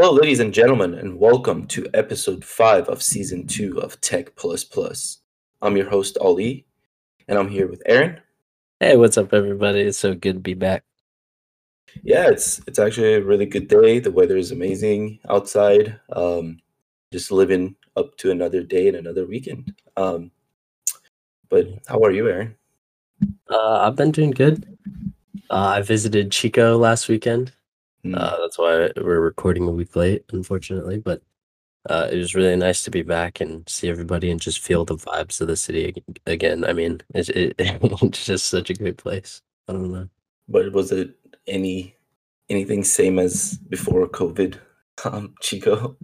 Hello, ladies and gentlemen, and welcome to episode 5 of season 2 of Tech Plus Plus. I'm your host, Ali, and I'm here with Aaron. Hey, what's up, everybody? It's so good to be back. Yeah, it's actually a really good day. The weather is amazing outside. Just living up to another day and another weekend. But how are you, Aaron? I've been doing good. I visited Chico last weekend. That's why we're recording a week late, unfortunately. But it was really nice to be back and see everybody and just feel the vibes of the city again. I mean, it's just such a great place. I don't know. But was it anything same as before COVID, Chico?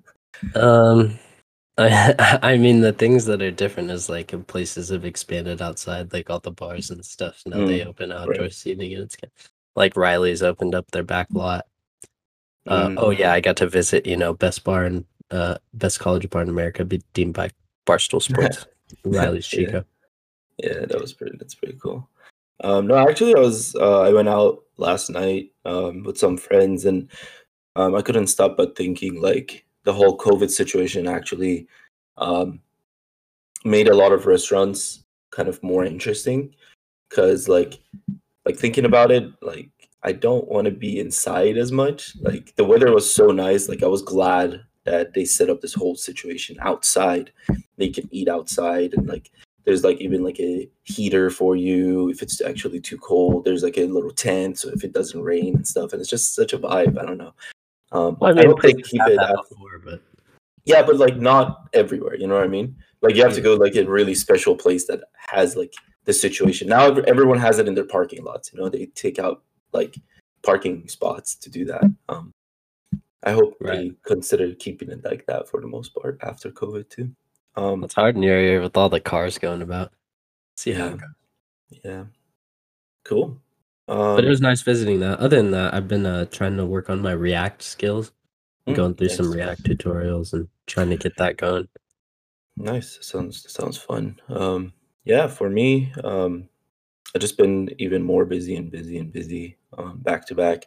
I mean, the things that are different is like places have expanded outside, like all the bars and stuff. Now they open outdoor Right. seating, and it's like Riley's opened up their back lot. Oh yeah, I got to visit, best best college bar in America, be deemed by Barstool Sports, Riley's Chico. Yeah, that's pretty cool. No, actually, I went out last night with some friends, and I couldn't stop but thinking like the whole COVID situation actually um, made a lot of restaurants kind of more interesting because like thinking about it, like I don't want to be inside as much. Like the weather was so nice, like I was glad that they set up this whole situation outside. They can eat outside and like there's like even like a heater for you if it's actually too cold. There's like a little tent so if it doesn't rain and stuff, and it's just such a vibe. I don't know. Well, I I mean, hope they places keep have it that after. before, but Yeah, but like not everywhere. You know what I mean? Like you have to go like a really special place that has like the situation. Now everyone has it in their parking lots. You know, they take out like parking spots to do that. I hope they consider keeping it like that for the most part after COVID too. It's hard in your area with all the cars going about. See how Yeah, it goes. yeah, cool. But it was nice visiting that. Other than that, I've been trying to work on my React skills, going through some nice. React tutorials and trying to get that going. Nice. Sounds fun. Yeah, for me, I've just been even more busy and busy and busy, back to back.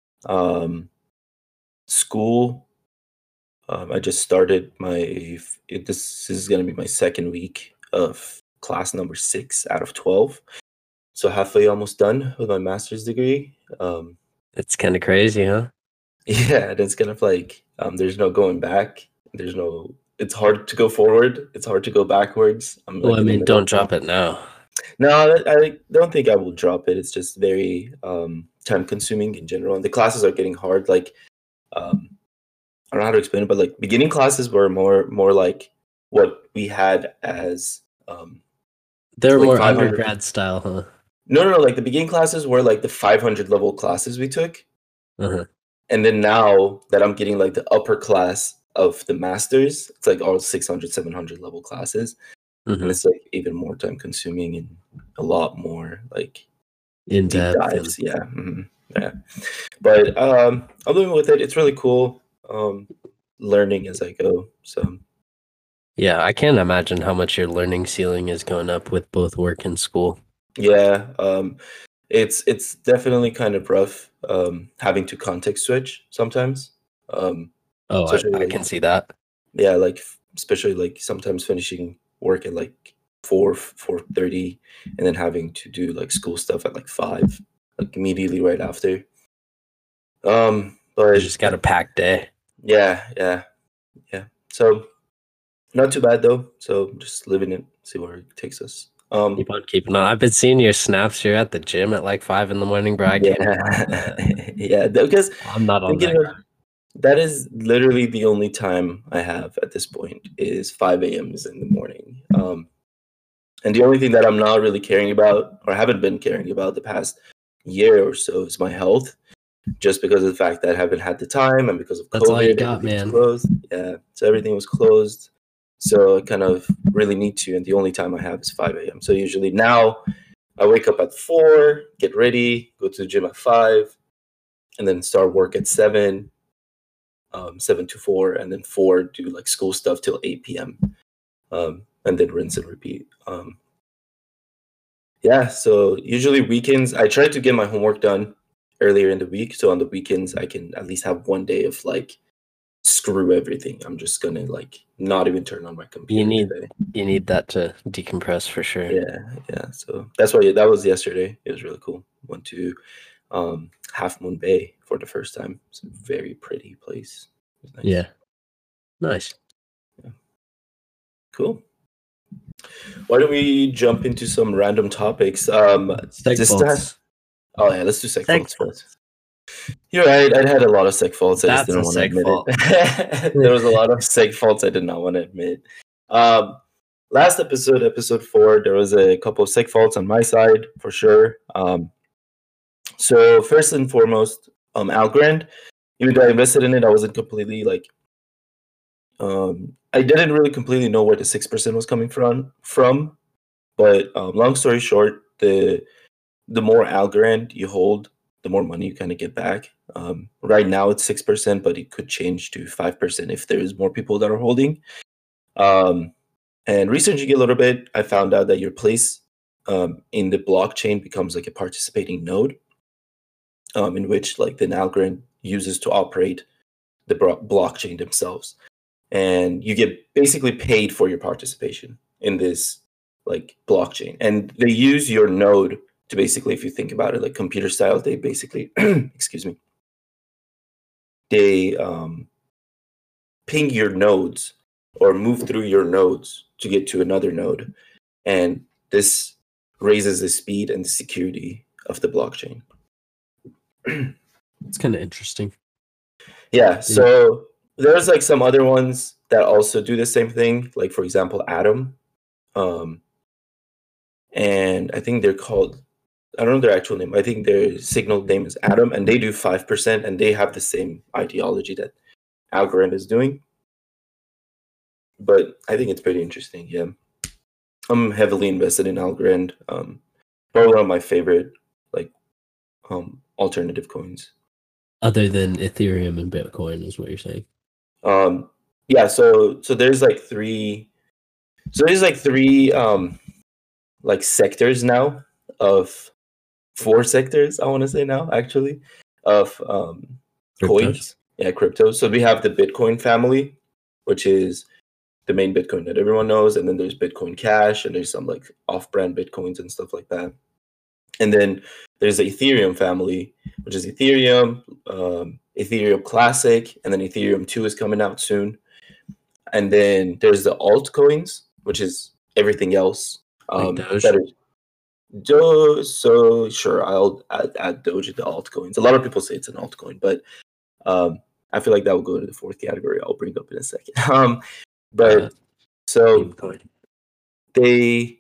School. I just started this is going to be my second week of class number 6 out of 12. So halfway almost done with my master's degree. It's kind of crazy, huh? Yeah, and it's kind of like there's no going back. It's hard to go forward. It's hard to go backwards. I'm Well, like I in the mean, middle. don't drop it now. No, I don't think I will drop it. It's just very time consuming in general. And the classes are getting hard. Like I don't know how to explain it, but like beginning classes were more like what we had as They're like more 500 undergrad style, huh? No, like the beginning classes were like the 500 level classes we took. Uh-huh. And then now that I'm getting like the upper class of the masters, it's like all 600, 700 level classes. And it's like even more time consuming and a lot more like In deep depth. dives. Yeah. Yeah. But I'm living with it. It's really cool. Learning as I go. So Yeah, I can't imagine how much your learning ceiling is going up with both work and school. yeah, it's definitely kind of rough having to context switch sometimes. I can see that. Yeah, like especially like sometimes finishing work at like 4:30 and then having to do like school stuff at like 5, like immediately right after. But You just got a packed day. yeah. So not too bad though. So just living it, see where it takes us. Keep on keeping on. I've been seeing your snaps. You're at the gym at like 5 a.m, bro. I can't. Yeah, because I'm not on that. That is literally the only time I have at this point is 5 a.m.s in the morning. And the only thing that I'm not really caring about or haven't been caring about the past year or so is my health, just because of the fact that I haven't had the time and because of That's COVID, all you got, everything was man. closed. Yeah, so everything was closed. So I kind of really need to, and the only time I have is 5 a.m. So usually now I wake up at 4, get ready, go to the gym at 5, and then start work at 7, 7 to 4, and then 4 do like school stuff till 8 p.m. And then rinse and repeat. Yeah, so usually weekends, I try to get my homework done earlier in the week. So on the weekends, I can at least have one day of like screw everything. I'm just gonna like not even turn on my computer today. You need that to decompress for sure. Yeah. So that's why that was yesterday. It was really cool. Went to Half Moon Bay for the first time. It's a very pretty place. It was nice. Yeah. Nice. Yeah. Cool. Why don't we jump into some random topics? Seg faults. Oh yeah, let's do seg faults first. You're right. I had a lot of seg faults. I just didn't want to admit it. There was a lot of seg faults I did not want to admit. Last episode 4, there was a couple of seg faults on my side for sure. So first and foremost, Algorand. Even though I invested in it, I wasn't completely like. I didn't really completely know where the 6% was coming from, but long story short, the more Algorand you hold, the more money you kind of get back. Right now it's 6%, but it could change to 5% if there is more people that are holding. And researching a little bit, I found out that your place in the blockchain becomes like a participating node, in which like the Algorand uses to operate the blockchain themselves. And you get basically paid for your participation in this like blockchain. And they use your node to basically, if you think about it, like computer style, they basically, excuse me, they ping your nodes or move through your nodes to get to another node. And this raises the speed and the security of the blockchain. It's kind of interesting. Yeah, so there's like some other ones that also do the same thing, like for example, Atom. And I think they're called, I don't know their actual name. I think their signal name is Atom, and they do 5%, and they have the same ideology that Algorand is doing. But I think it's pretty interesting, yeah. I'm heavily invested in Algorand. Probably one of my favorite like alternative coins. Other than Ethereum and Bitcoin is what you're saying. Yeah, so there's like three like sectors now of 4 sectors, I want to say now actually, of coins. Yeah, cryptos. So we have the Bitcoin family, which is the main Bitcoin that everyone knows, and then there's Bitcoin Cash, and there's some like off-brand Bitcoins and stuff like that. And then there's the Ethereum family, which is Ethereum, Ethereum Classic, and then Ethereum 2 is coming out soon. And then there's the altcoins, which is everything else. Like Doge? So sure, I'll add Doge to the altcoins. A lot of people say it's an altcoin, but I feel like that will go to the 4th category. I'll bring up in a second. So they.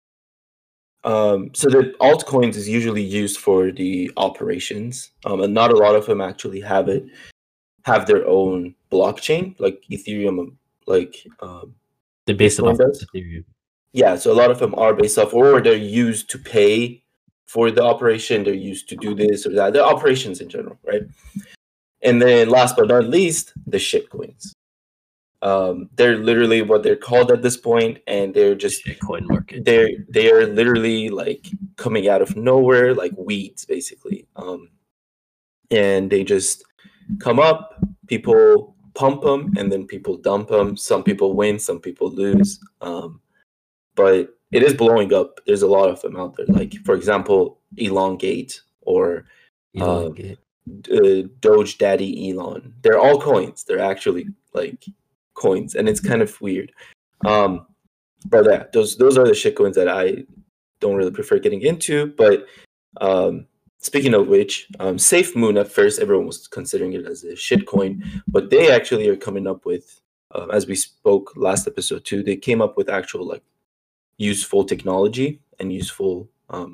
So the altcoins is usually used for the operations, and not a lot of them actually have their own blockchain, like Ethereum, like they're based off Ethereum. Yeah, so a lot of them are based off, or they're used to pay for the operation. They're used to do this or that. The operations in general, right? And then last but not least, the shitcoins. They're literally what they're called at this point, and they're just Bitcoin market. They are literally like coming out of nowhere, like weeds, basically. And they just come up, people pump them, and then people dump them. Some people win, some people lose. But it is blowing up. There's a lot of them out there. Like for example, Elongate or Doge Daddy Elon. They're all coins. They're actually like coins, and it's kind of weird. But yeah, those are the shitcoins that I don't really prefer getting into. But speaking of which, SafeMoon at first everyone was considering it as a shitcoin, but they actually are coming up with, as we spoke last episode too, they came up with actual like useful technology and useful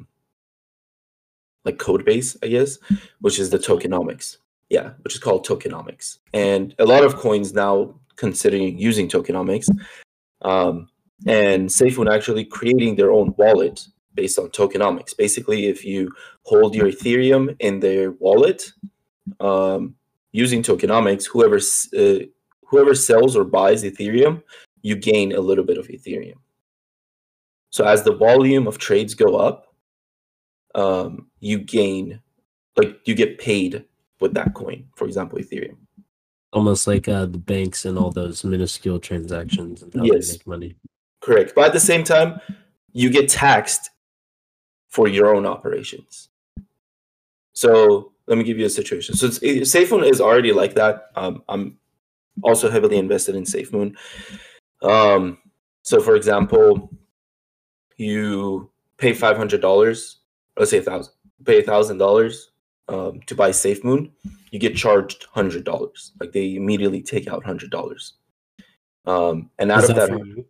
like code base, I guess, which is the tokenomics. Yeah, which is called tokenomics, and a lot of coins now considering using tokenomics, and SafeMoon actually creating their own wallet based on tokenomics. Basically, if you hold your Ethereum in their wallet, using tokenomics, whoever sells or buys Ethereum, you gain a little bit of Ethereum. So as the volume of trades go up, you gain, like you get paid with that coin, for example, Ethereum. Almost like the banks and all those minuscule transactions and how they Yes, make money. correct. But at the same time, you get taxed for your own operations. So let me give you a situation. So SafeMoon is already like that. I'm also heavily invested in SafeMoon. So for example, you pay $500, let's say $1,000. Pay $1,000 to buy SafeMoon. You get charged $100. Like they immediately take out $100. And out Is of that that, for you?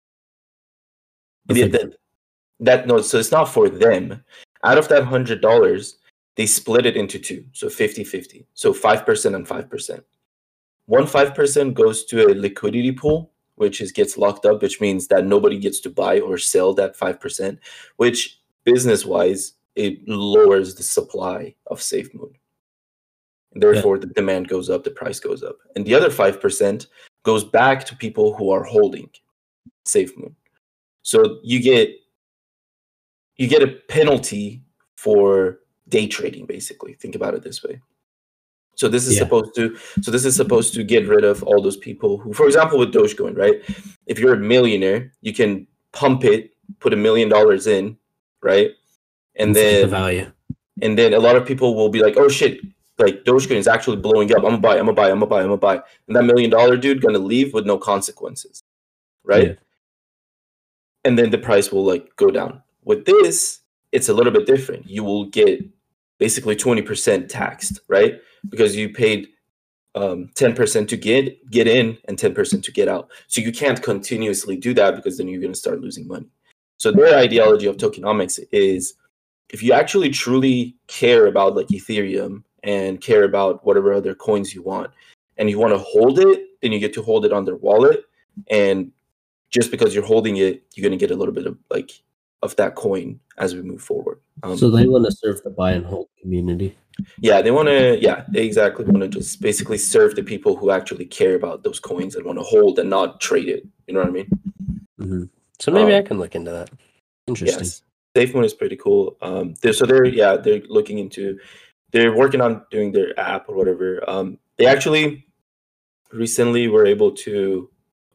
no, so it's not for them. Out of that $100, they split it into two, so 50-50. So 5% and 5%. 5% goes to a liquidity pool, which gets locked up, which means that nobody gets to buy or sell that 5%, which business-wise, it lowers the supply of SafeMoon. Therefore, the demand goes up, the price goes up. And the other 5% goes back to people who are holding SafeMoon. So you get a penalty for day trading, basically. Think about it this way. So this is supposed to get rid of all those people who, for example, with Dogecoin, right? If you're a millionaire, you can pump it, put $1 million in, right? And then the value. And then a lot of people will be like, oh shit, like Dogecoin is actually blowing up. I'm gonna buy. And that $1 million dude gonna leave with no consequences. Right? Yeah. And then the price will like go down. With this, it's a little bit different. You will get basically 20% taxed, right? Because you paid 10% to get in and 10% to get out. So you can't continuously do that because then you're going to start losing money. So their ideology of tokenomics is if you actually truly care about like Ethereum and care about whatever other coins you want, and you want to hold it, then you get to hold it on their wallet. And just because you're holding it, you're going to get a little bit of like of that coin as we move forward. So they want to serve the buy and hold community. Yeah, they want to. Yeah, they exactly want to just basically serve the people who actually care about those coins and want to hold and not trade it. You know what I mean? Mm-hmm. So maybe I can look into that. Interesting. Yes, SafeMoon is pretty cool. They're looking into. They're working on doing their app or whatever. They actually recently were able to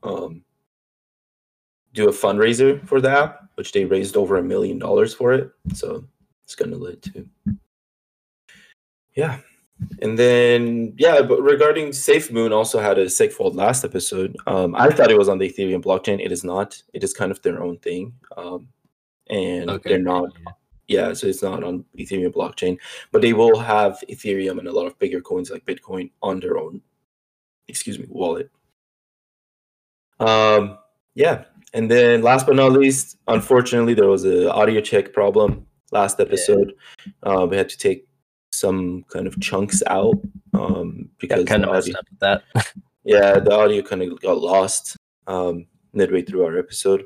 do a fundraiser for the app, which they raised over $1 million for it. So it's kind of lit too. Yeah. And then, but regarding SafeMoon also had a SegFault last episode. I thought it was on the Ethereum blockchain. It is not. It is kind of their own thing. They're not. Yeah, so it's not on Ethereum blockchain. But they will have Ethereum and a lot of bigger coins like Bitcoin on their own, wallet. Yeah. And then last but not least, unfortunately, there was an audio check problem last episode. We had to take some kind of chunks out because kind of messed up with that. Yeah, the audio kind of got lost midway through our episode.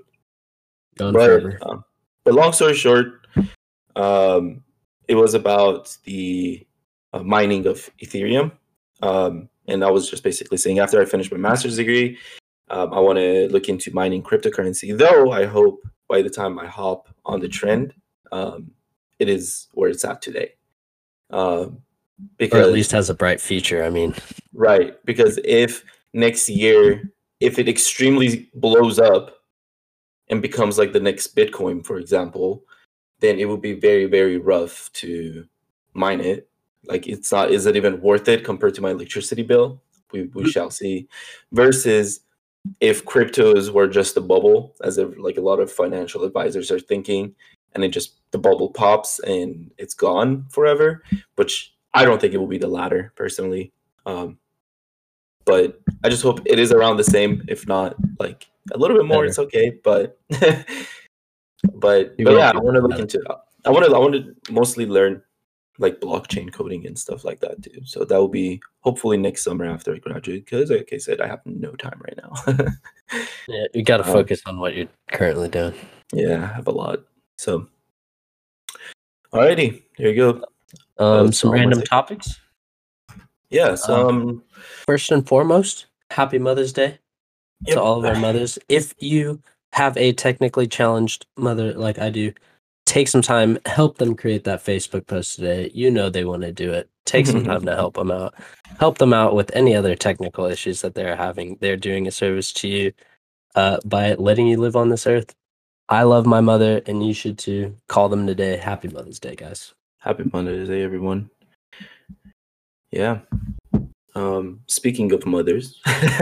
But long story short, it was about the mining of Ethereum. And I was just basically saying after I finished my master's degree, I want to look into mining cryptocurrency, though I hope by the time I hop on the trend, it is where it's at today. Because, or at least has a bright future, I mean. Right, because if next year, if it extremely blows up and becomes like the next Bitcoin, for example, then it would be very, very rough to mine it. Like is it even worth it compared to my electricity bill? We shall see. Versus if cryptos were just a bubble, as if like a lot of financial advisors are thinking, and the bubble pops and it's gone forever, which I don't think it will be the latter personally. But I just hope it is around the same, if not like a little bit more. It's okay, but but yeah, I want to look into. I want to mostly learn like blockchain coding and stuff like that too. So that will be hopefully next summer after I graduate, because like I said, I have no time right now. Yeah, you got to focus on what you're currently doing. Yeah, I have a lot. So, alrighty, here you go. Some random topics. Yeah. So, first and foremost, happy Mother's Day to all of our mothers. If you have a technically challenged mother like I do, take some time, help them create that Facebook post today. You know they want to do it. take some time to help them out with any other technical issues that they're having. They're doing a service to you by letting you live on this earth. I love my mother, and you should too. Call them today. Happy Mother's Day, guys. Happy Mother's Day, everyone. Yeah. Speaking of mothers,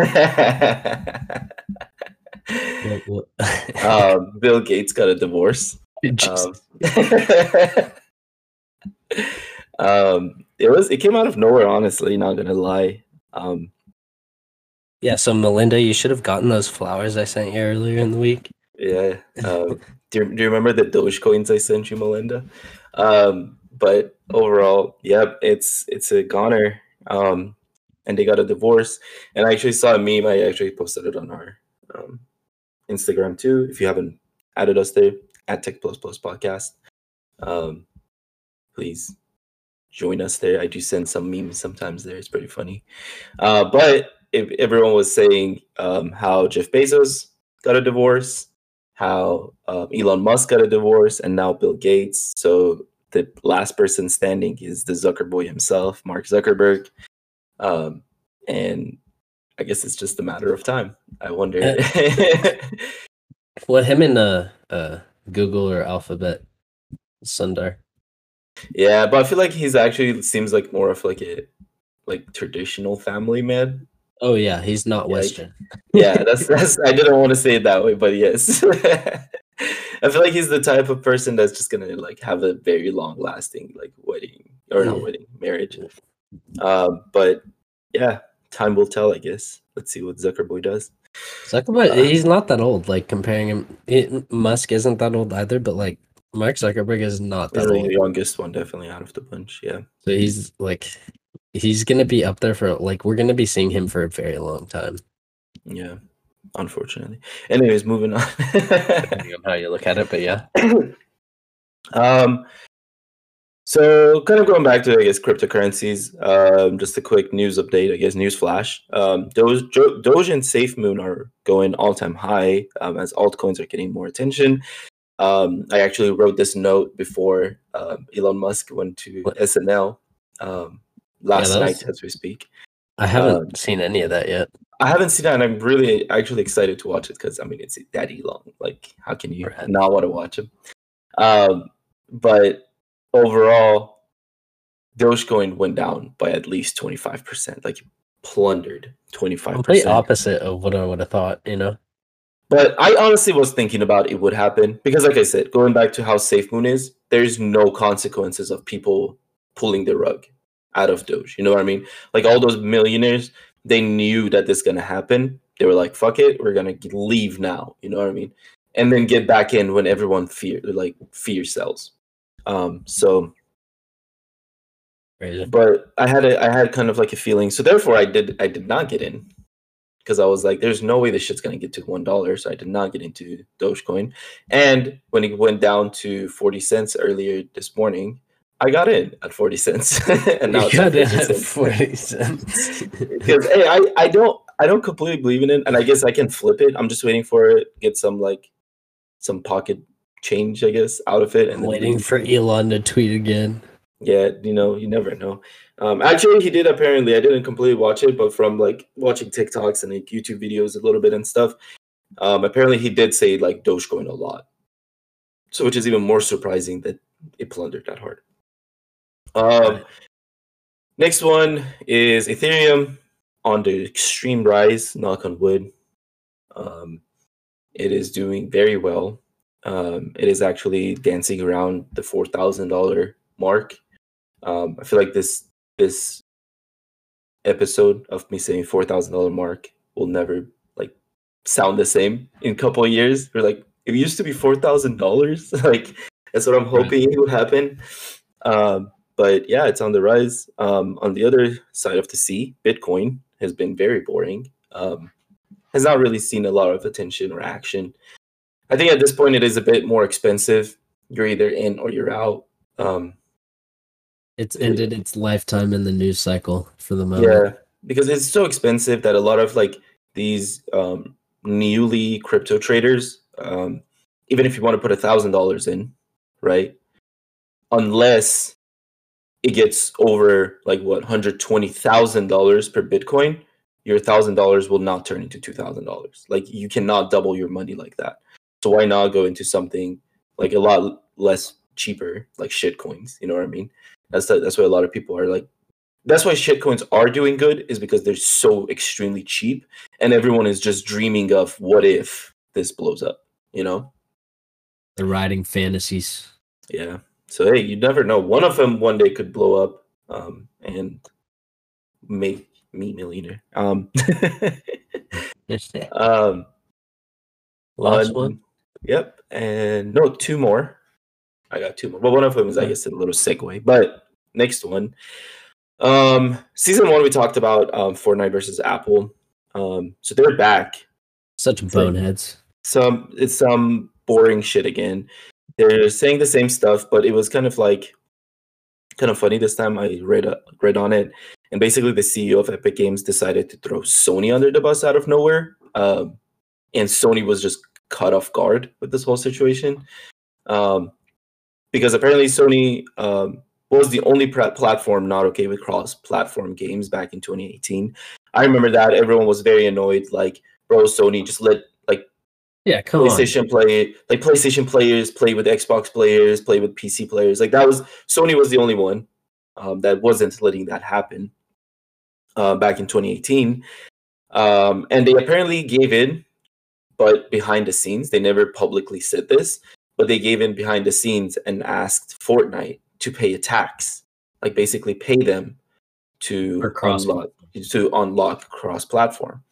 Bill Gates got a divorce. It came out of nowhere, honestly, not gonna lie. Yeah, so Melinda, you should have gotten those flowers I sent you earlier in the week. Yeah. Do you remember the Dogecoins I sent you, Melinda? But overall, yep, it's a goner. And they got a divorce. And I actually saw a meme. I actually posted it on our Instagram too. If you haven't added us there, at Tech Plus Plus Podcast, please join us there. I do send some memes sometimes there. It's pretty funny. But if everyone was saying how Jeff Bezos got a divorce, how Elon Musk got a divorce, and now Bill Gates. So the last person standing is the Zuckerboy himself, Mark Zuckerberg. And I guess it's just a matter of time. I wonder. Well, him and Google or Alphabet, Sundar. Yeah, but I feel like he's actually seems like more of like a traditional family man. Oh yeah, he's not Western. Yeah, that's. I didn't want to say it that way, but yes. I feel like he's the type of person that's just gonna have a very long lasting wedding or not wedding, marriage. But yeah, time will tell, I guess. Let's see what Zuckerberg does. Zuckerberg, he's not that old. Comparing him, Musk isn't that old either. But Mark Zuckerberg is not that old. The youngest one, definitely out of the bunch. Yeah. So he's gonna be up there for we're gonna be seeing him for a very long time. Yeah, unfortunately. Anyways, moving on. Depending on how you look at it, but yeah. So kind of going back to, I guess, cryptocurrencies, just a quick news update, I guess, news flash. Doge and SafeMoon are going all-time high as altcoins are getting more attention. I actually wrote this note before Elon Musk went to SNL last night as we speak. I haven't seen any of that yet. I haven't seen that, and I'm really actually excited to watch it because, I mean, it's that Elon. How can you not want to watch him? But overall, Dogecoin went down by at least 25%, plundered 25%. Complete opposite of what I would have thought, But I honestly was thinking about it would happen because, like I said, going back to how SafeMoon is, there's no consequences of people pulling the rug out of Doge. You know what I mean? All those millionaires, they knew that this is going to happen. They were like, fuck it, we're going to leave now. You know what I mean? And then get back in when everyone fear sells. So, crazy. But I had kind of a feeling. So therefore, I did not get in because I was like, there's no way this shit's gonna get to $1. So I did not get into Dogecoin. And when it went down to 40 cents earlier this morning, I got in at 40 cents. And now it's at 40 cents. Because hey, I don't completely believe in it, and I guess I can flip it. I'm just waiting for it, get some pocket change, I guess, out of it. And waiting for Elon to tweet again. Yeah, you never know. Actually, he did apparently. I didn't completely watch it, but from watching TikToks and YouTube videos a little bit and stuff, apparently he did say Dogecoin a lot. So, which is even more surprising that it plundered that hard. Next one is Ethereum on the extreme rise. Knock on wood. It is doing very well. It is actually dancing around the $4,000 mark. I feel like this episode of me saying $4,000 mark will never sound the same in a couple of years. We're it used to be $4,000. That's what I'm hoping would happen. But yeah, it's on the rise. On the other side of the sea, Bitcoin has been very boring. Has not really seen a lot of attention or action. I think at this point it is a bit more expensive. You're either in or you're out. It's ended its lifetime in the news cycle for the moment. Yeah, because it's so expensive that a lot of these newly crypto traders, even if you want to put $1,000 in, right? Unless it gets over like what $120,000 per Bitcoin, your $1,000 will not turn into $2,000. Like you cannot double your money like that. So why not go into something like a lot less cheaper, like shit coins? You know what I mean? That's why a lot of people are like. That's why shit coins are doing good, is because they're so extremely cheap, and everyone is just dreaming of what if this blows up. You know? They're riding fantasies. Yeah. So hey, you never know. One of them one day could blow up and make me millionaire. Last one. Yep. And no, two more. I got two more. Well, one of them is, I guess, a little segue. But next one. Season 1 we talked about Fortnite versus Apple. So they're back. Such boneheads. It's some boring shit again. They're saying the same stuff, but it was kind of funny this time. I read on it, and basically the CEO of Epic Games decided to throw Sony under the bus out of nowhere, and Sony was just caught off guard with this whole situation, because apparently Sony was the only platform not okay with cross-platform games back in 2018. I remember that everyone was very annoyed, like, bro, Sony, just let Yeah, come PlayStation PlayStation players play with Xbox players, play with PC players. Like Sony was the only one that wasn't letting that happen back in 2018. And they apparently gave in, but behind the scenes, they never publicly said this, but they gave in behind the scenes and asked Fortnite to pay a tax, like basically pay them to unlock cross-platform.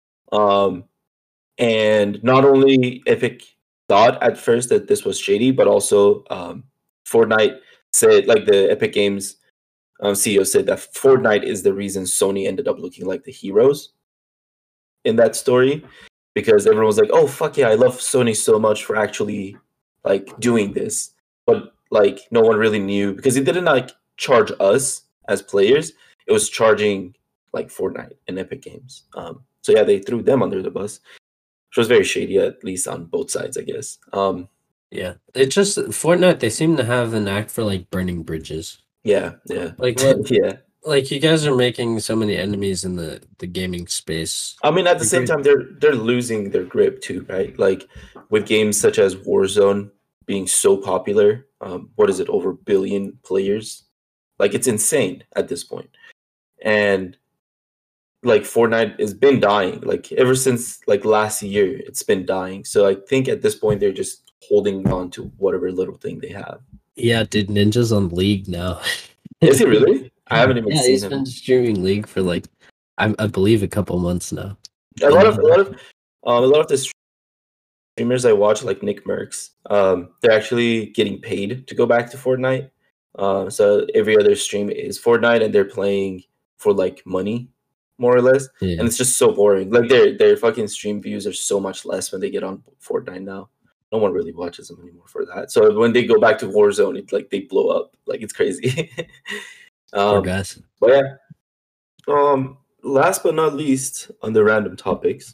And not only Epic thought at first that this was shady, but also Fortnite said, like the Epic Games CEO said, that Fortnite is the reason Sony ended up looking like the heroes in that story, because everyone was like, oh, fuck yeah, I love Sony so much for actually like doing this. But like no one really knew, because it didn't like charge us as players. It was charging like Fortnite and Epic Games. So yeah, they threw them under the bus. Which was very shady, at least on both sides, I guess. Yeah, it just Fortnite. They seem to have an knack for like burning bridges. Yeah. Like what? Yeah. Like you guys are making so many enemies in the gaming space. I mean, at the same time, they're losing their grip too, right? Like with games such as Warzone being so popular. What is it? Over 1 billion players. Like it's insane at this point, and like Fortnite has been dying, like ever since like last year, it's been dying. So I think at this point they're just holding on to whatever little thing they have. Yeah, dude, Ninja's on League now. Is he really? I haven't even seen he's him. been streaming League for like I believe a couple months now. A lot of the streamers I watch, like Nick Mercs, they're actually getting paid to go back to Fortnite. So every other stream is Fortnite, and they're playing for like money, more or less. Yeah. And it's just so boring. Like their fucking stream views are so much less when they get on Fortnite now. No one really watches them anymore for that. So when they go back to Warzone, it's like they blow up. Like it's crazy. Poor guys. But yeah. Last but not least, on the random topics,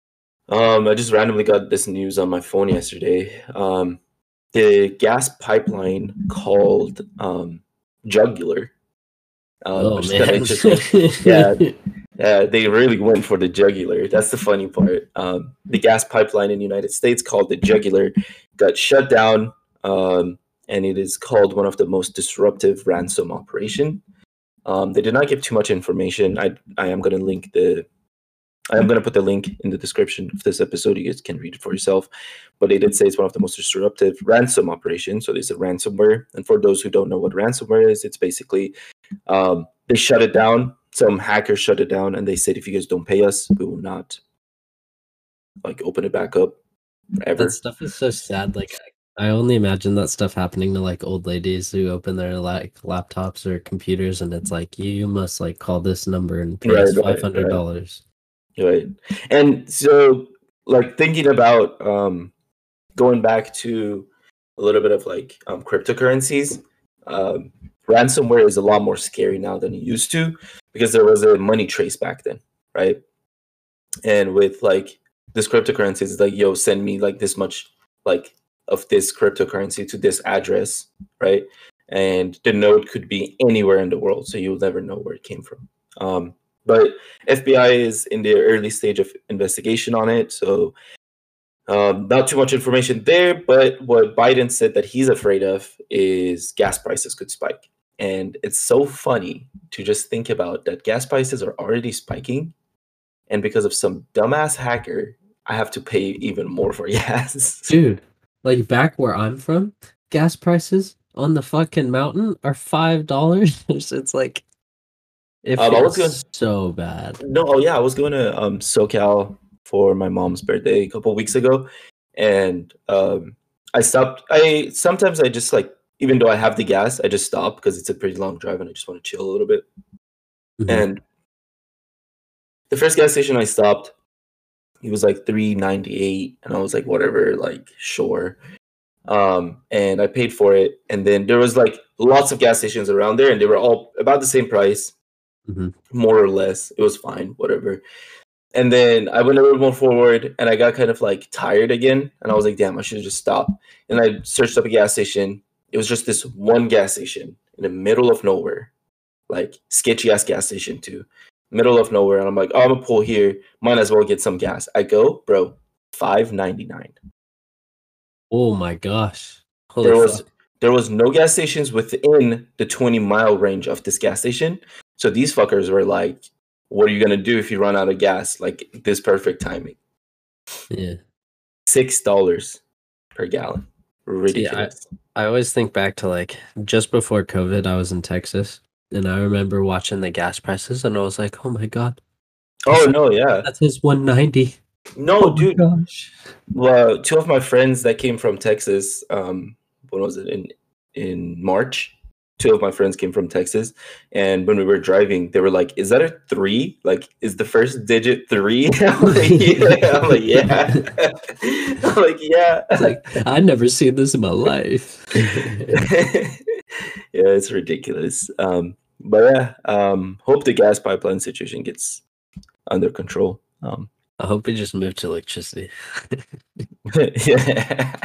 I just randomly got this news on my phone yesterday. The gas pipeline called Jugular. Oh man! Yeah, they really went for the jugular. That's the funny part. The gas pipeline in the United States called the Jugular got shut down, and it is called one of the most disruptive ransom operation. They did not give too much information. I am going to put the link in the description of this episode. You guys can read it for yourself. But they did say it's one of the most disruptive ransom operations. So there's a ransomware. And for those who don't know what ransomware is, it's basically they shut it down. Some hackers shut it down, and they said, if you guys don't pay us, we will not like open it back up forever. That stuff is so sad. Like I only imagine that stuff happening to like old ladies who open their like laptops or computers, and it's like you must like call this number and pay us $500. Right. And so like thinking about going back to a little bit of like cryptocurrencies, ransomware is a lot more scary now than it used to, because there was a money trace back then, right? And with like this cryptocurrency, it's like, yo, send me like this much like of this cryptocurrency to this address, right? and the node could be anywhere in the world, so you'll never know where it came from. But FBI is in the early stage of investigation on it, so not too much information there. But what Biden said that he's afraid of is gas prices could spike. And it's so funny to just think about that gas prices are already spiking, and because of some dumbass hacker, I have to pay even more for gas. Dude, like back where I'm from, gas prices on the fucking mountain are $5. It's like it feels so bad. No, I was going to SoCal for my mom's birthday a couple weeks ago, and I stopped. Sometimes I just like, even though I have the gas, I just stop because it's a pretty long drive and I just want to chill a little bit. Mm-hmm. And the first gas station I stopped, it was like $3.98, and I was like, whatever, like sure. And I paid for it, and then there was like lots of gas stations around there, and they were all about the same price, more or less. It was fine, whatever. And then I went a little more forward, and I got kind of like tired again, and I was like, damn, I should have just stopped. And I searched up a gas station. It was just this one gas station in the middle of nowhere, like sketchy ass gas station too, middle of nowhere. And I'm like, oh, I'm gonna pull here. Might as well get some gas. I go, bro, $5.99. Oh my gosh! There was no gas stations within the 20-mile range of this gas station. So these fuckers were like, what are you gonna do if you run out of gas? Like this perfect timing. Yeah. $6 per gallon. Ridiculous. Yeah, I always think back to like just before COVID, I was in Texas, and I remember watching the gas prices, and I was like, oh my god. Oh no, yeah. That's his $1.90. No, dude. Gosh. Well, two of my friends that came from Texas, when was it? In March? Two of my friends came from Texas, and when we were driving, they were like, "Is that a 3? Like, is the first digit 3?" I'm like, "Yeah." I'm like, "Yeah." I'm like, "Yeah." It's like, I've never seen this in my life. Yeah, it's ridiculous. But yeah, hope the gas pipeline situation gets under control. I hope we just move to electricity. Yeah.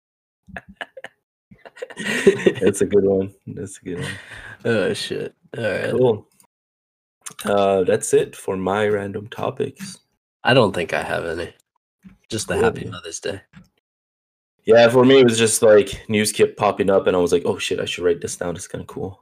That's a good one. Oh shit. All right. Cool. That's it for my random topics. I don't think I have any. Just the Happy Mother's Day. Yeah, for me it was just like news kept popping up, and I was like, oh shit, I should write this down. It's kind of cool.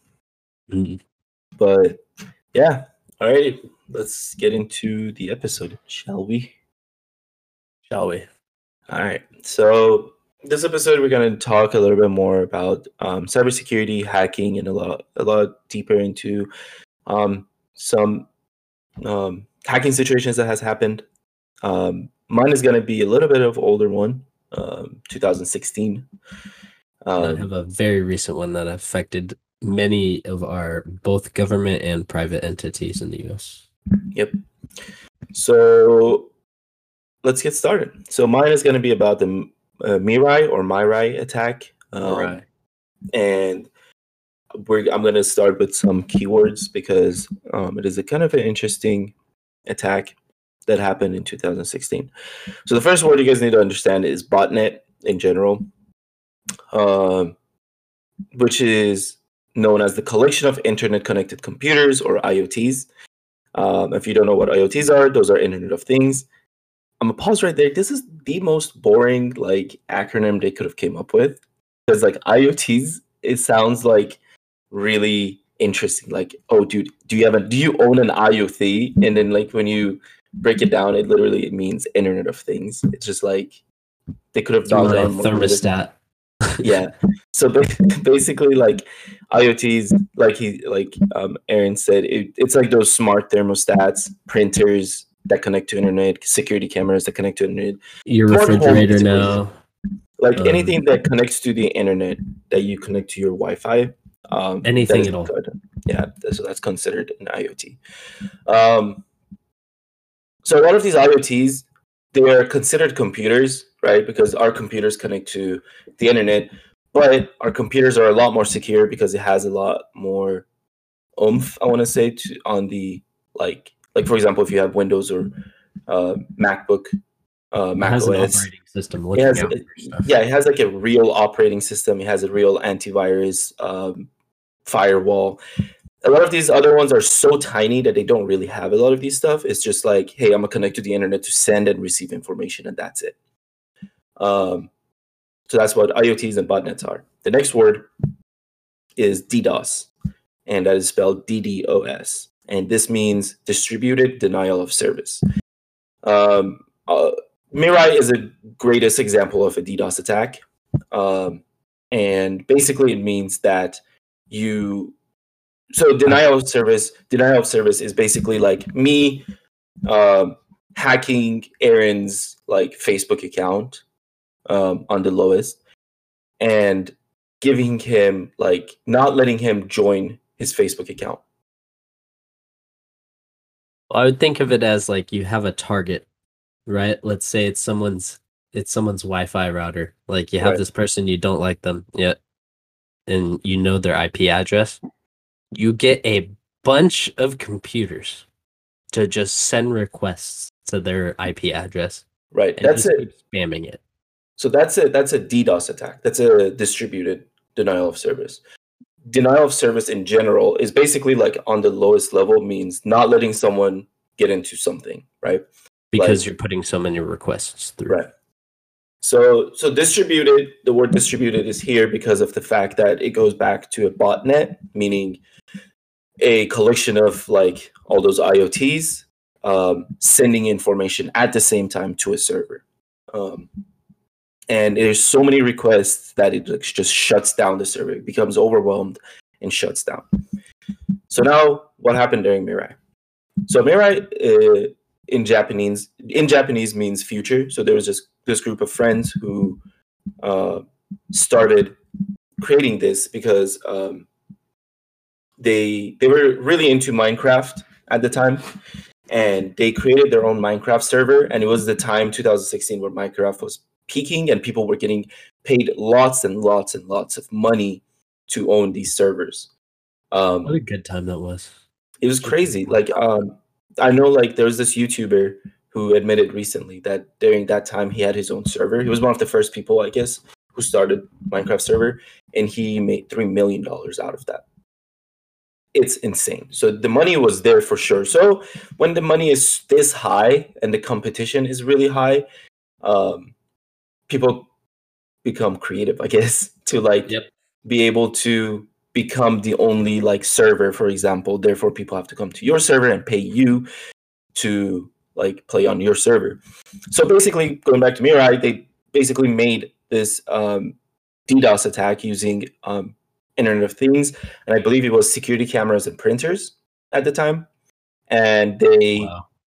But yeah, all right, let's get into the episode, shall we? All right, so this episode we're going to talk a little bit more about cybersecurity, hacking, and a lot deeper into some hacking situations that has happened. Mine is going to be a little bit of older one, 2016. I have a very recent one that affected many of our both government and private entities in the U.S. Yep. So let's get started. So mine is going to be about the Mirai attack. And I'm going to start with some keywords because it is a kind of an interesting attack that happened in 2016. So the first word you guys need to understand is botnet in general, which is known as the collection of internet-connected computers, or IoTs. If you don't know what IoTs are, those are Internet of Things. I'm gonna pause right there. This is the most boring like acronym they could have came up with, because like IoTs, it sounds like really interesting. Like, oh, dude, do you own an IoT? And then like when you break it down, it literally means Internet of Things. It's just like they could have done a thermostat. Yeah. So basically, like IoTs, like Aaron said, it's like those smart thermostats, printers that connect to internet, security cameras that connect to internet. Your refrigerator now. Like anything that connects to the internet, that you connect to your Wi-Fi. Anything at all. Yeah, so that's considered an IoT. So a lot of these IoTs, they are considered computers, right? Because our computers connect to the internet, but our computers are a lot more secure because it has a lot more oomph, I want to say, on the like for example, if you have Windows or MacBook, Mac has an OS. operating system. It has, it has like a real operating system. It has a real antivirus firewall. A lot of these other ones are so tiny that they don't really have a lot of these stuff. It's just like, hey, I'm gonna connect to the internet to send and receive information, and that's it. So that's what IoTs and botnets are. The next word is DDoS, and that is spelled DDoS, and this means distributed denial of service. Mirai is a greatest example of a DDoS attack, and basically it means that denial of service is basically like me hacking Aaron's like Facebook account on the lowest and giving him like not letting him join his Facebook account. I would think of it as like you have a target, right? Let's say it's someone's Wi-Fi router. Like you have this person, you don't like them yet, and you know their IP address. You get a bunch of computers to just send requests to their IP address. Right. And that's it. Spamming it. So that's a DDoS attack. That's a distributed denial of service. Denial of service in general is basically like on the lowest level means not letting someone get into something, right? Because you're putting so many requests through. Right. So distributed, the word distributed is here because of the fact that it goes back to a botnet, meaning a collection of like all those IoTs sending information at the same time to a server. And there's so many requests that it just shuts down the server. It becomes overwhelmed and shuts down. So now what happened during Mirai? So Mirai in Japanese means future. So there was this group of friends who started creating this because they were really into Minecraft at the time, and they created their own Minecraft server. And it was the time 2016 where Minecraft was peaking and people were getting paid lots and lots and lots of money to own these servers. What a good time that was. It was crazy. Like I know like there was this YouTuber who admitted recently that during that time he had his own server. He was one of the first people, I guess, who started Minecraft server, and he made $3 million out of that. It's insane. So the money was there for sure. So when the money is this high and the competition is really high, people become creative, I guess, to like be able to become the only like server, for example. Therefore, people have to come to your server and pay you to like play on your server. So basically, going back to Mirai, they basically made this DDoS attack using Internet of Things, and I believe it was security cameras and printers at the time. And they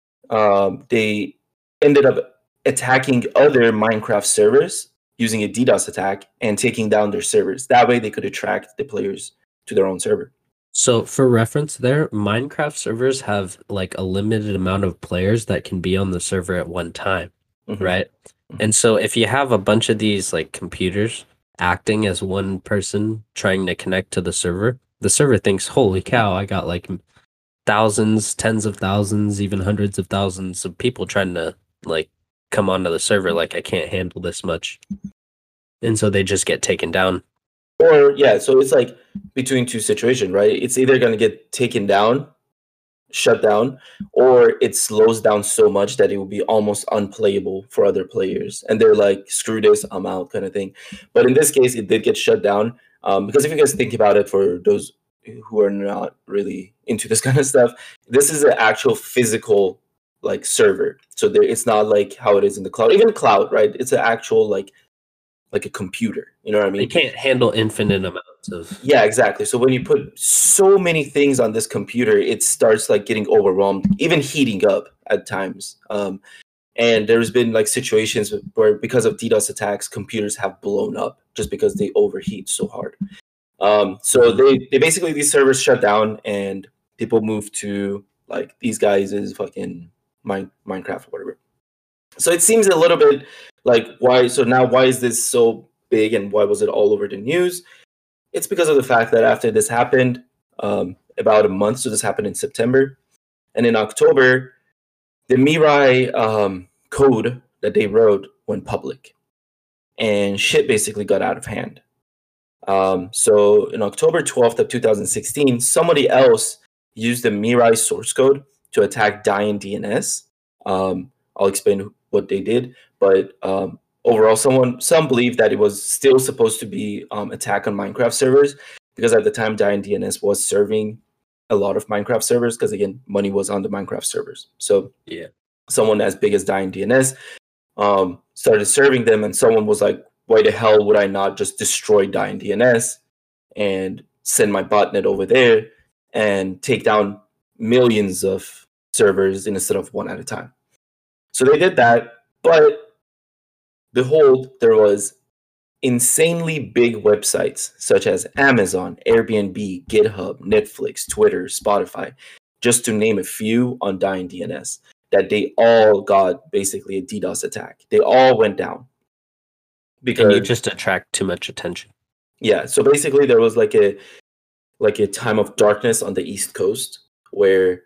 ended up attacking other Minecraft servers using a DDoS attack and taking down their servers. That way they could attract the players to their own server. So for reference there, Minecraft servers have like a limited amount of players that can be on the server at one time, right? And so if you have a bunch of these like computers acting as one person trying to connect to the server thinks, holy cow, I got like thousands, tens of thousands, even hundreds of thousands of people trying to like come onto the server. Like, I can't handle this much. And so they just get taken down. Or so it's like between two situations, right? It's either going to get taken down, shut down, or it slows down so much that it will be almost unplayable for other players. And they're like, screw this, I'm out kind of thing. But in this case, it did get shut down. Because if you guys think about it, for those who are not really into this kind of stuff, this is an actual physical like server. So it's not like how it is in the cloud. Even cloud, right? It's an actual like a computer. You know what I mean? They can't handle infinite amounts of... Yeah, exactly. So when you put so many things on this computer, it starts like getting overwhelmed, even heating up at times. And there's been like situations where because of DDoS attacks, computers have blown up just because they overheat so hard. So they basically, these servers shut down and people move to like these guys is fucking Minecraft or whatever. So it seems a little bit like why is this so big and why was it all over the news? It's because of the fact that after this happened, about a month, so this happened in September, and in October, the Mirai code that they wrote went public, and shit basically got out of hand. So in October 12th of 2016, somebody else used the Mirai source code to attack Dian DNS. I'll explain what they did, but overall, some believe that it was still supposed to be attack on Minecraft servers, because at the time Dian DNS was serving a lot of Minecraft servers, because again, money was on the Minecraft servers. So Yeah. someone as big as Dian DNS started serving them, and someone was like, why the hell would I not just destroy Dian DNS and send my botnet over there and take down millions of servers instead of one at a time? So they did that, but behold, there was insanely big websites such as Amazon, Airbnb, GitHub, Netflix, Twitter, Spotify, just to name a few on Dian DNS, that they all got basically a DDoS attack. They all went down. Because and you just attract too much attention. Yeah, so basically there was like a time of darkness on the East Coast where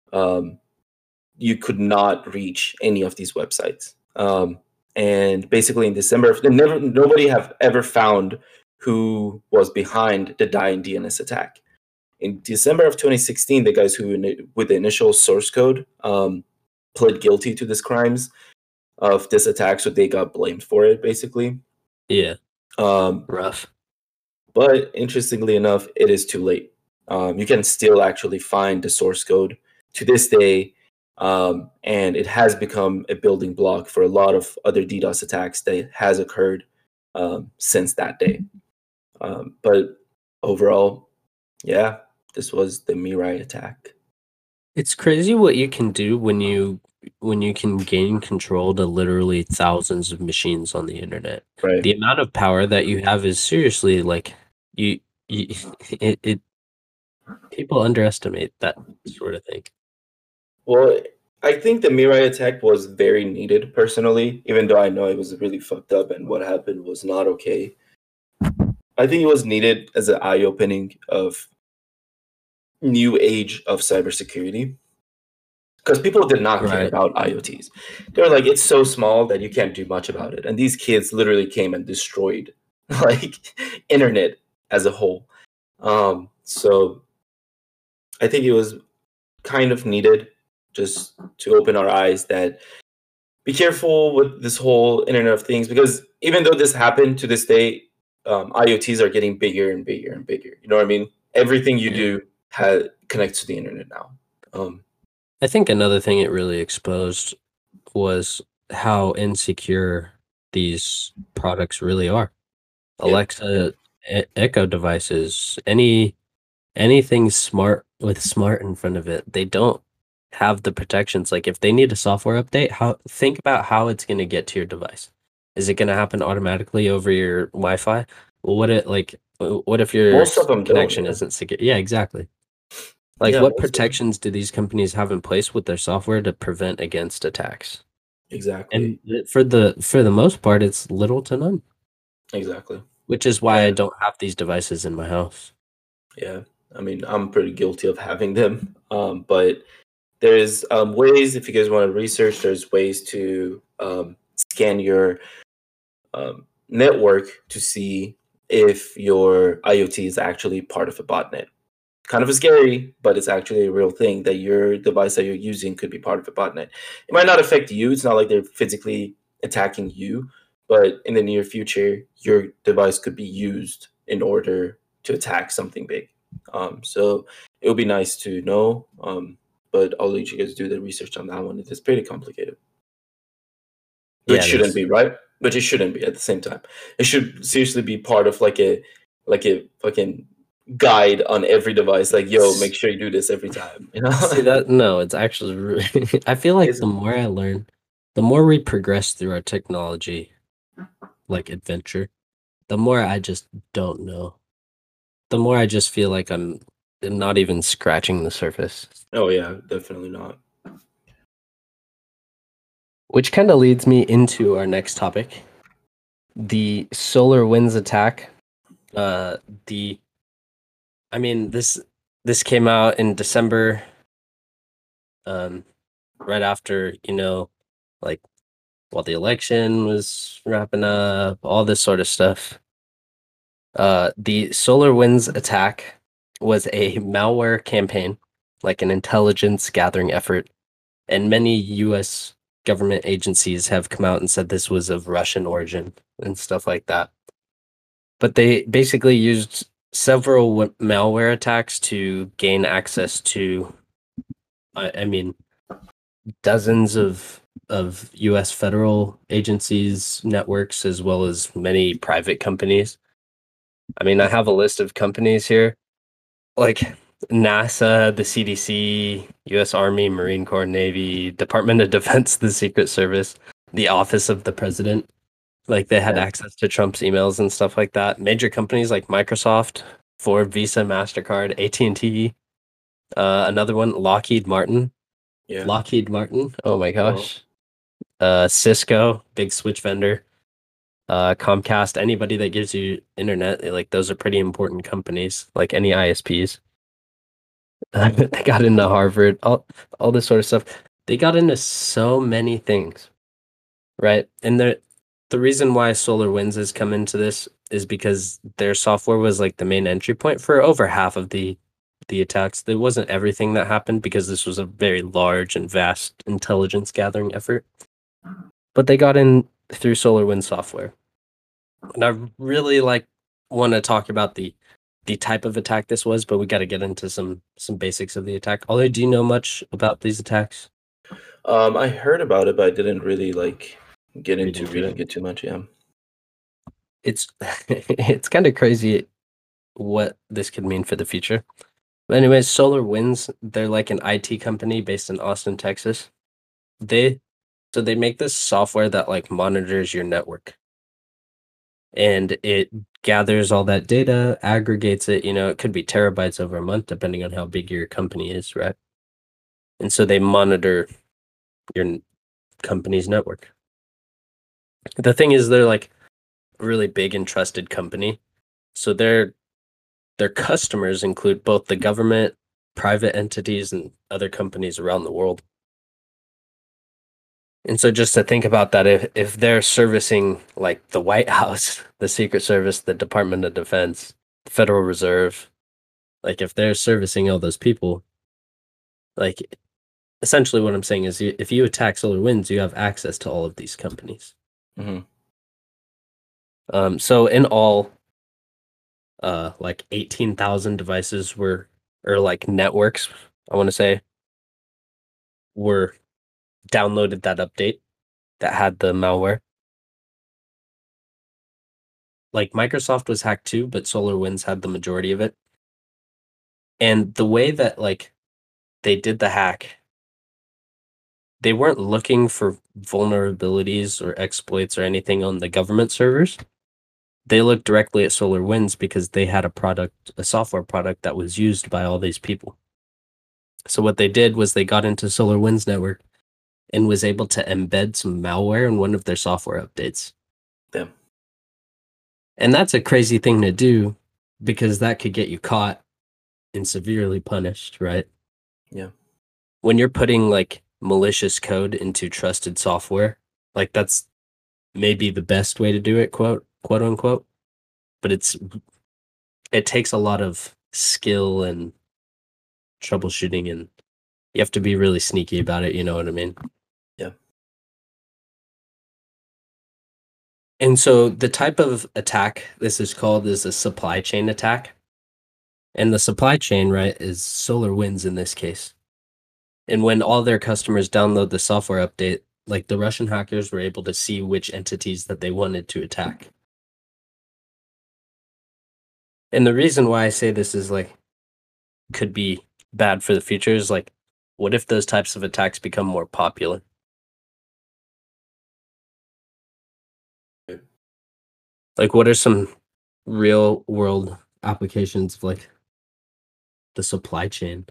you could not reach any of these websites. And basically in December, nobody have ever found who was behind the Dian DNS attack. In December of 2016, the guys who, with the initial source code, pled guilty to these crimes of this attack, so they got blamed for it, basically. Yeah. Rough. But interestingly enough, it is too late. You can still actually find the source code to this day, and it has become a building block for a lot of other DDoS attacks that has occurred since that day. But overall, yeah, this was the Mirai attack. It's crazy what you can do when you can gain control to literally thousands of machines on the internet. Right. The amount of power that you have is seriously like it people underestimate that sort of thing. Well, I think the Mirai attack was very needed personally, even though I know it was really fucked up and what happened was not okay. I think it was needed as an eye-opening of new age of cybersecurity. Because people did not care about IoTs. They were like, it's so small that you can't do much about it. And these kids literally came and destroyed like internet as a whole. So I think it was kind of needed just to open our eyes that be careful with this whole Internet of Things, because even though this happened to this day, IoTs are getting bigger and bigger and bigger. You know what I mean? Everything you do connects to the internet now. I think another thing it really exposed was how insecure these products really are. Yeah. Alexa, Echo devices, anything smart with smart in front of it, they don't have the protections. Like if they need a software update, think about how it's going to get to your device. Is it going to happen automatically over your Wi-Fi? Well, what if your connection isn't secure? Yeah, exactly. Like, what protections do these companies have in place with their software to prevent against attacks? Exactly. And for the most part, it's little to none. Exactly. Which is why I don't have these devices in my house. Yeah, I mean, I'm pretty guilty of having them. But there's ways, if you guys want to research, there's ways to scan your network to see if your IoT is actually part of a botnet. Kind of scary, but it's actually a real thing that your device that you're using could be part of a botnet. It might not affect you. It's not like they're physically attacking you, but in the near future, your device could be used in order to attack something big. So it would be nice to know, but I'll let you guys do the research on that one. It is pretty complicated. Which shouldn't be, right? But it shouldn't be at the same time. It should seriously be part of like a fucking guide on every device, like, yo, make sure you do this every time, you know? See that? No, it's actually really I feel like the more I learn, the more we progress through our technology like adventure, the more I just don't know. The more I just feel like I'm not even scratching the surface. Oh yeah, definitely not. Which kind of leads me into our next topic, the SolarWinds attack. This came out in December, right after, like while the election was wrapping up, all this sort of stuff. The SolarWinds attack was a malware campaign, like an intelligence gathering effort, and many U.S. government agencies have come out and said this was of Russian origin and stuff like that. But they basically used several malware attacks to gain access to, I mean, dozens of U.S. federal agencies, networks, as well as many private companies. I mean, I have a list of companies here, like NASA, the CDC, U.S. Army, Marine Corps, Navy, Department of Defense, the Secret Service, the Office of the President. Like they had access to Trump's emails and stuff like that. Major companies like Microsoft, Ford, Visa, MasterCard, AT&T. Another one, Lockheed Martin. Yeah. Lockheed Martin. Oh my gosh. Cisco, big switch vendor. Comcast, anybody that gives you internet, like those are pretty important companies, like any ISPs. They got into Harvard, all this sort of stuff. They got into so many things, right? And the reason why SolarWinds has come into this is because their software was like the main entry point for over half of the attacks. There wasn't everything that happened because this was a very large and vast intelligence gathering effort. But they got in through SolarWinds software. And I really want to talk about the type of attack this was, but we got to get into some basics of the attack. Ollie, do you know much about these attacks? I heard about it, but I didn't really get into reading it too much. Yeah, it's it's kind of crazy what this could mean for the future. But anyways, SolarWinds, they're like an IT company based in Austin, Texas. They make this software that like monitors your network. And it gathers all that data, aggregates it, it could be terabytes over a month, depending on how big your company is, right? And so they monitor your company's network. The thing is, they're like a really big and trusted company. So their customers include both the government, private entities, and other companies around the world. And so just to think about that, if they're servicing like the White House, the Secret Service, the Department of Defense, the Federal Reserve, like if they're servicing all those people, like essentially what I'm saying is if you attack SolarWinds, you have access to all of these companies. Mm-hmm. So in all, like 18,000 devices or like networks, I want to say, were downloaded that update that had the malware. Like Microsoft was hacked too, but SolarWinds had the majority of it. And the way that like they did the hack, they weren't looking for vulnerabilities or exploits or anything on the government servers. They looked directly at SolarWinds because they had a software product that was used by all these people. So what they did was they got into SolarWinds network and was able to embed some malware in one of their software updates. Yeah. And that's a crazy thing to do because that could get you caught and severely punished, right? Yeah. When you're putting like malicious code into trusted software, like that's maybe the best way to do it, quote unquote. But it takes a lot of skill and troubleshooting, and you have to be really sneaky about it, you know what I mean? Yeah. And so the type of attack this is called is a supply chain attack. And the supply chain, right, is SolarWinds in this case. And when all their customers download the software update, like the Russian hackers were able to see which entities that they wanted to attack. And the reason why I say this is like could be bad for the future is like, what if those types of attacks become more popular? Like, what are some real world applications of like the supply chain?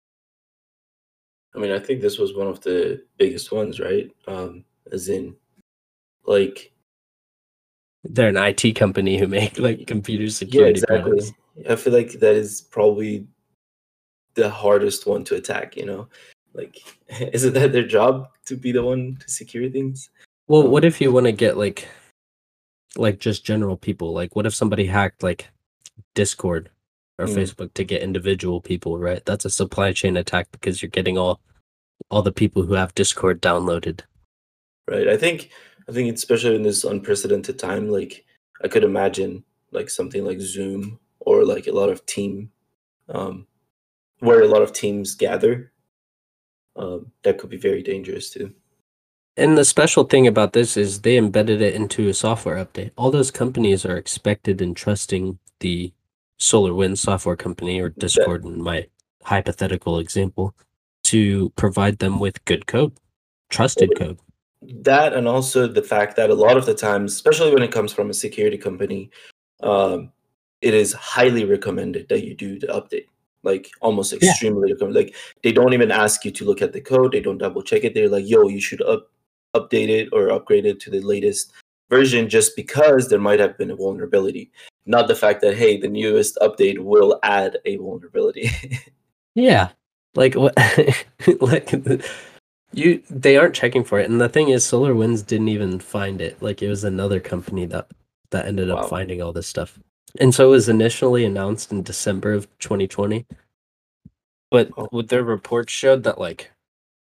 I mean, I think this was one of the biggest ones, right? As in, like, they're an IT company who make like computer security products. I feel like that is probably the hardest one to attack. Like, isn't that their job to be the one to secure things? Well, what if you want to get like just general people? Like, what if somebody hacked like Discord or Facebook to get individual people, right? That's a supply chain attack because you're getting all the people who have Discord downloaded. Right. I think especially in this unprecedented time, like I could imagine like something like Zoom or like a lot of team, where a lot of teams gather. That could be very dangerous too. And the special thing about this is they embedded it into a software update. All those companies are expected in trusting the SolarWinds software company or Discord, in my hypothetical example, to provide them with good code, trusted code. That, and also the fact that a lot of the times, especially when it comes from a security company, it is highly recommended that you do the update. Like almost extremely recommended. Like they don't even ask you to look at the code. They don't double check it. They're like, yo, you should update it or upgrade it to the latest version, just because there might have been a vulnerability. Not the fact that, hey, the newest update will add a vulnerability. Yeah. Like what like they aren't checking for it. And the thing is, SolarWinds didn't even find it. Like it was another company that ended up finding all this stuff. And so it was initially announced in December of 2020. But what their report showed that like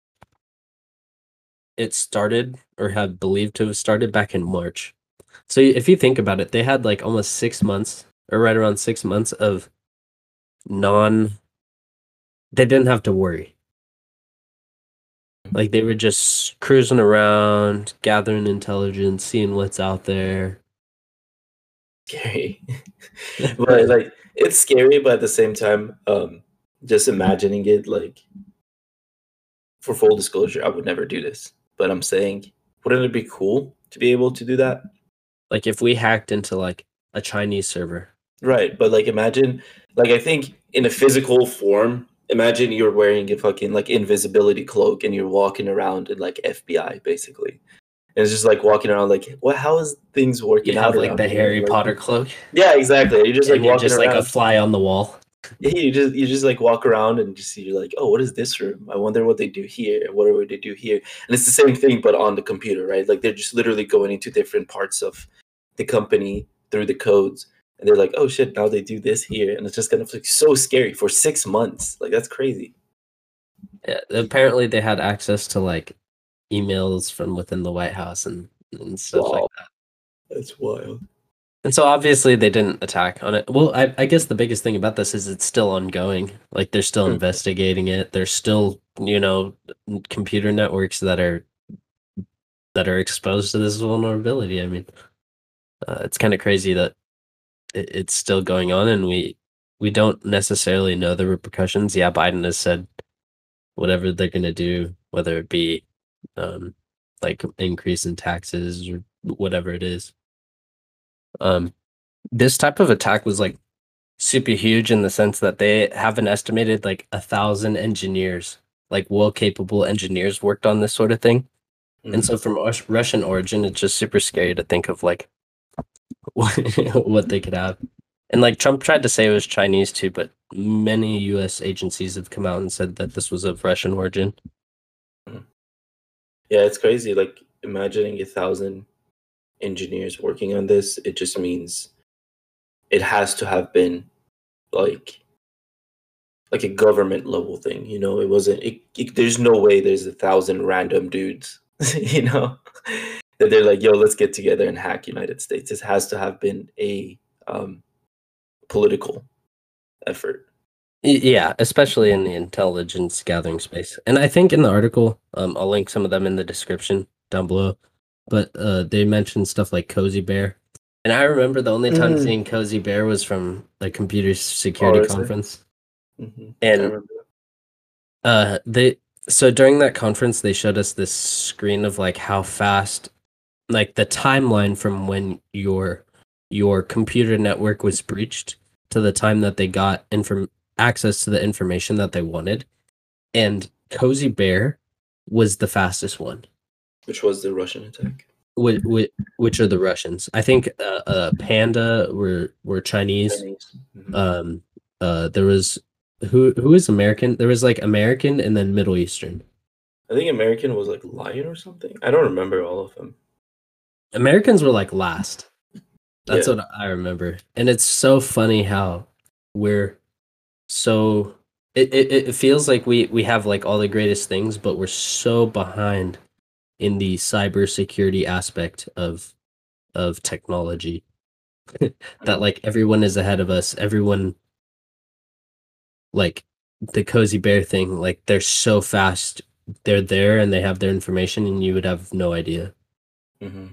it started or had believed to have started back in March. So if you think about it, they had like almost 6 months or right around 6 months of they didn't have to worry. Like they were just cruising around, gathering intelligence, seeing what's out there. Scary. But like it's scary, but at the same time, just imagining it, like, for full disclosure, I would never do this. But I'm saying, wouldn't it be cool to be able to do that? Like if we hacked into like a Chinese server. Right, but like imagine, like I think in a physical form, imagine you're wearing a fucking like invisibility cloak and you're walking around in like FBI basically. And it's just like walking around like, what? How is things working You out? have like the Harry Potter cloak. Yeah, exactly. You're just like you're walking just around. like a fly on the wall. Yeah, you just like walk around and just you're like, oh, what is this room? I wonder what they do here and what would they do here. And it's the same thing, but on the computer, right? Like they're just literally going into different parts of the company through the codes, and they're like, oh shit, now they do this here, and it's just gonna be so scary for 6 months. Like that's crazy. Yeah, apparently they had access to like emails from within the White House and stuff like that. That's wild. And so obviously they didn't attack on it. Well, I guess the biggest thing about this is it's still ongoing. Like they're still investigating it. There's still, computer networks that are exposed to this vulnerability. I mean, it's kind of crazy that it's still going on, and we don't necessarily know the repercussions. Yeah, Biden has said whatever they're going to do, whether it be like increase in taxes or whatever it is. This type of attack was like super huge in the sense that they have an estimated like 1,000 engineers, like well-capable engineers, worked on this sort of thing. And so from Russian origin, it's just super scary to think of like what they could have. And like Trump tried to say it was Chinese too, but many US agencies have come out and said that this was of Russian origin. Yeah, it's crazy. Like imagining 1,000 engineers working on this, it just means it has to have been like a government level thing. It wasn't. There's no way there's 1,000 random dudes, that they're like, yo, let's get together and hack United States. This has to have been a political effort. Yeah, especially in the intelligence gathering space. And I think in the article, I'll link some of them in the description down below, but they mentioned stuff like Cozy Bear. And I remember the only time seeing Cozy Bear was from the computer security conference. And so during that conference, they showed us this screen of like how fast, like the timeline from when your computer network was breached to the time that they got access to the information that they wanted. And Cozy Bear was the fastest one. Which was the Russian attack? Which are the Russians? I think Panda were Chinese. There was who is American? There was like American and then Middle Eastern. I think American was like Lion or something. I don't remember all of them. Americans were like last. That's Yeah. what I remember. And it's so funny how we're so it feels like we have like all the greatest things, but we're so behind in the cybersecurity aspect of technology that like everyone is ahead of us. Everyone, like the Cozy Bear thing, like they're so fast. They're there and they have their information, and you would have no idea. Mm-hmm.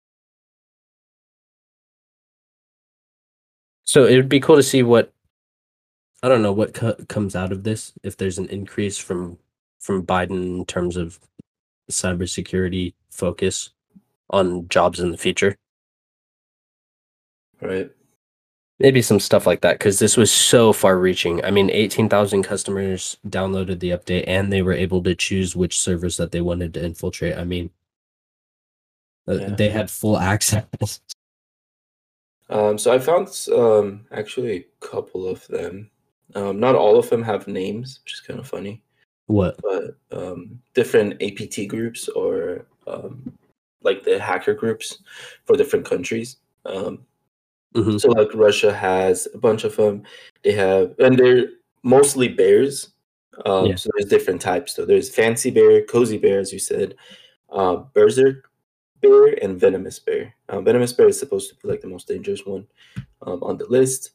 So it would be cool to see what, I don't know, what comes out of this, if there's an increase from Biden in terms of cybersecurity focus on jobs in the future. Right. Maybe some stuff like that, because this was so far-reaching. I mean, 18,000 customers downloaded the update, and they were able to choose which servers that they wanted to infiltrate. I mean, they had full access. So I found actually a couple of them. Not all of them have names, which is kind of funny. What? But different APT groups or like the hacker groups for different countries. So like Russia has a bunch of them. They have, and they're mostly bears. Yeah. So there's different types. So there's fancy bear, cozy bear, as you said, berserk bear, and venomous bear. Venomous bear is supposed to be like the most dangerous one on the list.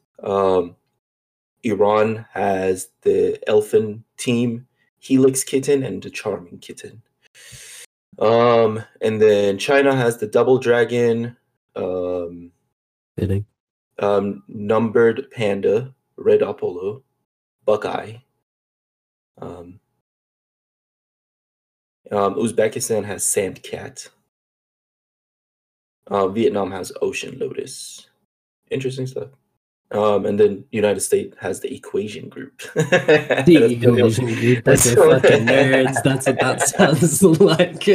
Iran has the elfin team, Helix Kitten, and the Charming Kitten. And then China has the Double Dragon, Fitting. Numbered Panda, Red Apollo, Buckeye. Uzbekistan has Sandcat. Vietnam has Ocean Lotus. Interesting stuff. And then United States has the Equation Group. The Equation Group. That's a fucking nerds. That's what that sounds like.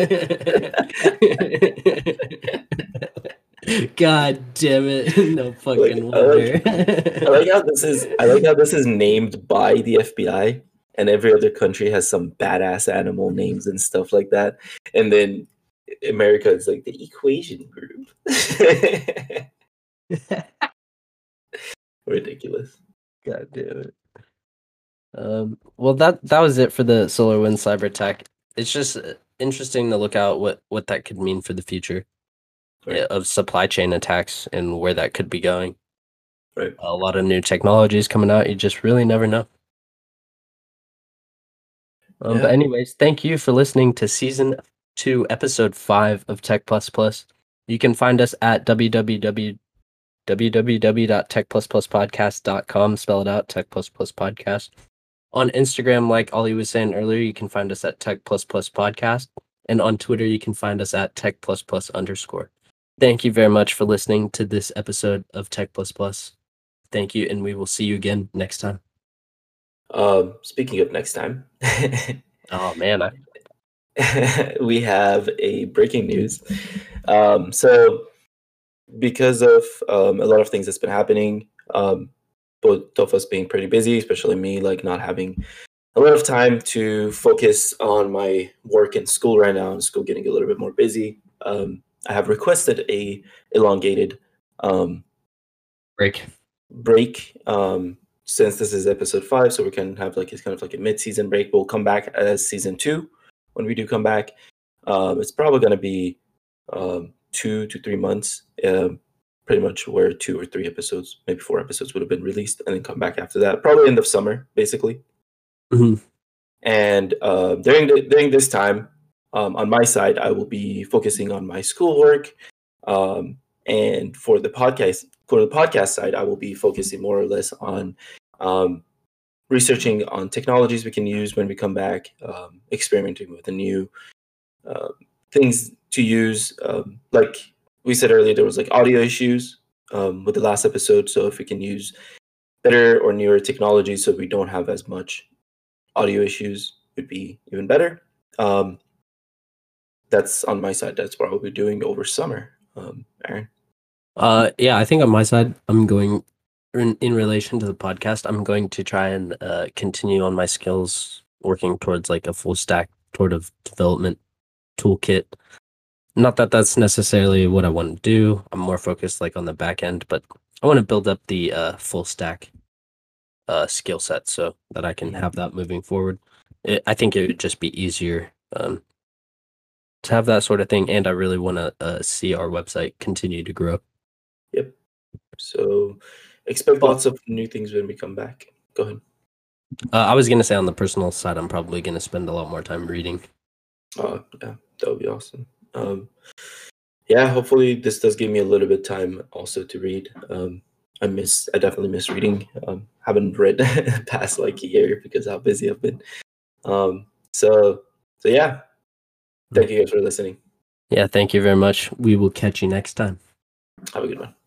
God damn it! No fucking wonder. I like how this is named by the FBI, and every other country has some badass animal names and stuff like that. And then America is like the Equation Group. Ridiculous. God damn it. Well, that was it for the SolarWinds cyber attack. It's just interesting to look out what that could mean for the future of supply chain attacks and where that could be going. Right. A lot of new technologies coming out. You just really never know. But anyways, thank you for listening to season 2, episode 5 of Tech Plus Plus. You can find us at www.techpluspluspodcast.com. Spell it out, Tech Plus Plus Podcast. On Instagram, like Ollie was saying earlier, you can find us at Tech Plus Plus Podcast. And on Twitter, you can find us at Tech Plus Plus _. Thank you very much for listening to this episode of Tech Plus Plus. Thank you, and we will see you again next time. Speaking of next time. Oh, man. We have a breaking news. So because of a lot of things that's been happening, both of us being pretty busy, especially me, like not having a lot of time to focus on my work and school right now, and school getting a little bit more busy. I have requested a elongated break. Since this is episode 5, so we can have like it's kind of like a mid-season break. We'll come back as season 2 when we do come back. It's probably going to be 2 to 3 months, pretty much where 2 or 3 episodes, maybe 4 episodes would have been released, and then come back after that, probably end of summer, basically. And during this time, on my side, I will be focusing on my schoolwork, and for the podcast side, I will be focusing more or less on researching on technologies we can use when we come back, experimenting with the new things to use. Like we said earlier, there was like audio issues with the last episode, so if we can use better or newer technology so we don't have as much audio issues, would be even better. That's on my side. That's what I'll be doing over summer. Aaron? Yeah, I think on my side, I'm going in relation to the podcast, I'm going to try and continue on my skills, working towards like a full stack sort of development toolkit. not that that's necessarily what I want to do. I'm more focused like on the back end, but I want to build up the full stack skill set so that I can have that moving forward. I think it would just be easier to have that sort of thing, and I really want to see our website continue to grow. Yep. So expect lots of new things when we come back. Go ahead. I was going to say on the personal side, I'm probably going to spend a lot more time reading. Oh, yeah, that would be awesome. Yeah, hopefully this does give me a little bit of time also to read. I definitely miss reading. Haven't read past like a year because how busy I've been. So yeah, thank you guys for listening. Yeah, thank you very much. We will catch you next time. Have a good one.